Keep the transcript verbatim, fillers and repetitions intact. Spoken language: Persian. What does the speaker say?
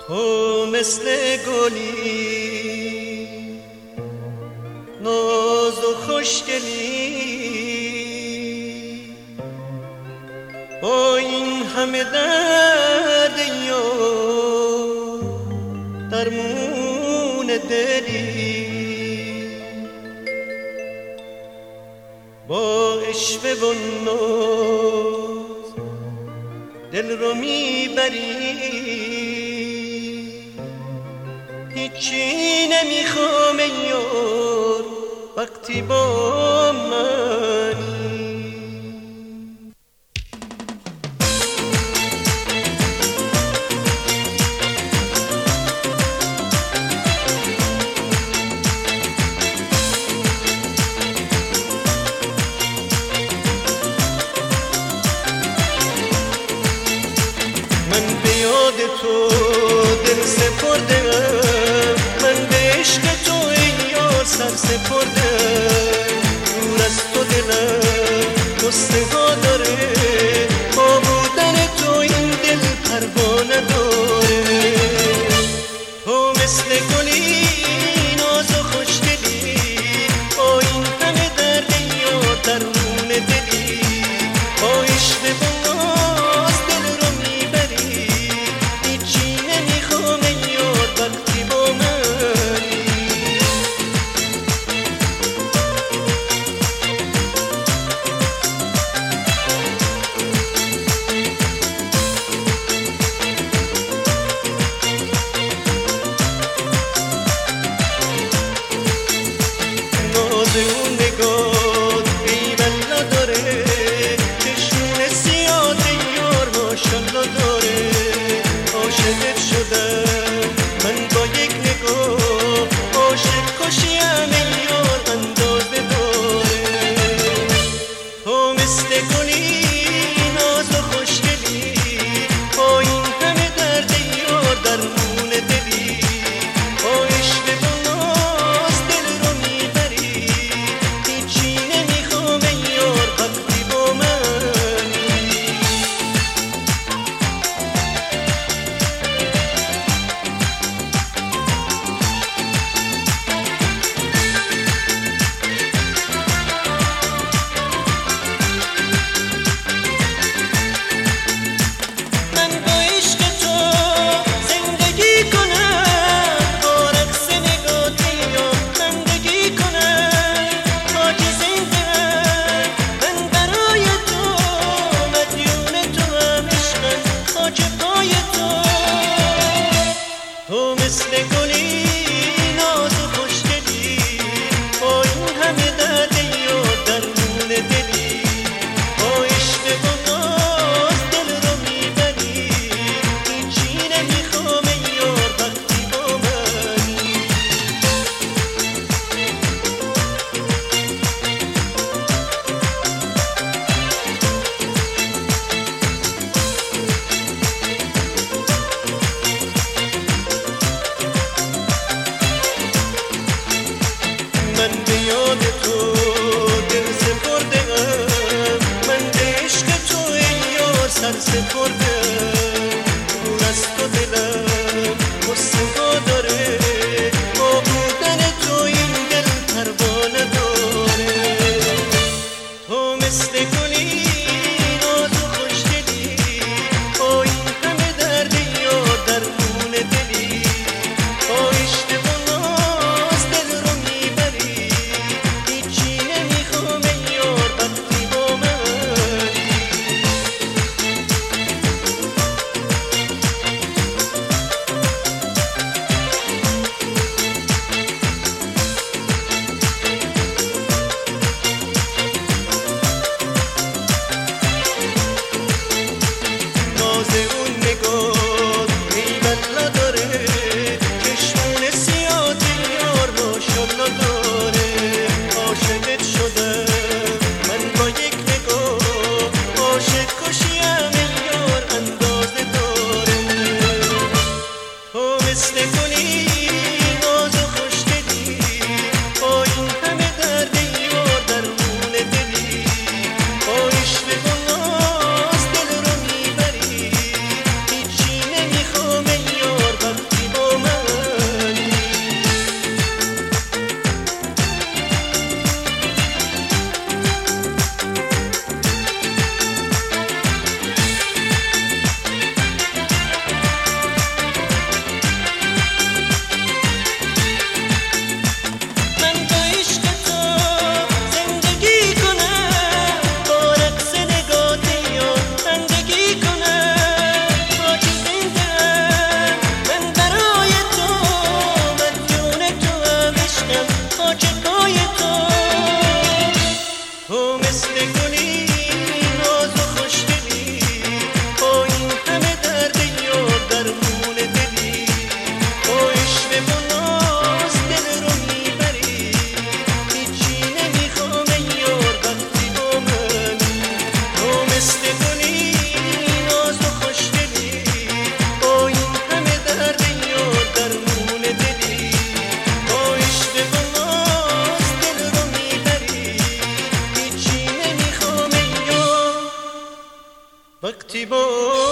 تو مثل گلی ناز و خوشگلی، با این همه درد یار درمون دلی، با عشوه و ناز دل رو میبری، هیچی نمیخوام یار وقتی با منی. من به یاد تو دل سپردم، من به عشق تو ای یار سر سپردم. دور از تو دلم غصه ها داره، با بودن تو این دل پروانه داره. تو مثل گلی ناز و خوشگلی، با این همه درد یار درمون دلی، با عشق و ناز دل رو میبری، هیچی نمیخوام یار وقتی با منی. ناز اون نگاه بی‌ملا داره، چشمون سیاه یار ماشالله داره. عاشقت شدم من با یک نگاه، عاشق کشیم یار اندازه داره. تو مثل گلی ناز و خوشگلی، با این همه درد یار درمون دلی، با عشق و ناز دل رو میبری، هیچی نمیخوام یار وقتی با منی. من با عشق تو زندگی کنم، با رقص نگات یار زندگی کنم. تا که زنده‌ام من برای تو، مدیون تو هم عشقم خاک پای تو. تو مثل گلی ناز و خوشگلی، با این همه درد یار درمون دلی، با عشق و ناز دل رو میبری، هیچی نمیخوام یار وقتی با منی. من به یاد تو دل سپردم، من به عشق تو ای یار سر سپردم. دور از تو دلم غصه ها داره، با بودن تو این دل پروانه داره. تو مثل گلی ناز و خوشگلی، با این همه درد یار درمون دلی، با عشق و ناز دل رو میبری، هیچی نمیخوام یار وقتی با منی. وقتی با